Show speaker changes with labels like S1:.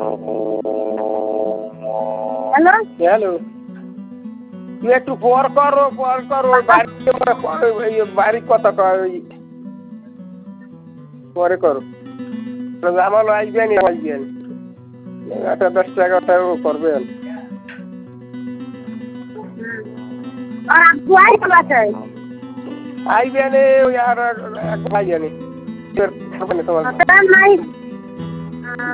S1: Hello
S2: hello, তুই একটু পর কর ওই বাড়ির কথা কর, ওই পরে করো। আমার আসবেন 10-11 করবে।
S1: আর আব্বু আইছে বাসায়?
S2: আইবেন ওই আর এক ভাই জানি তোমার।
S1: নাই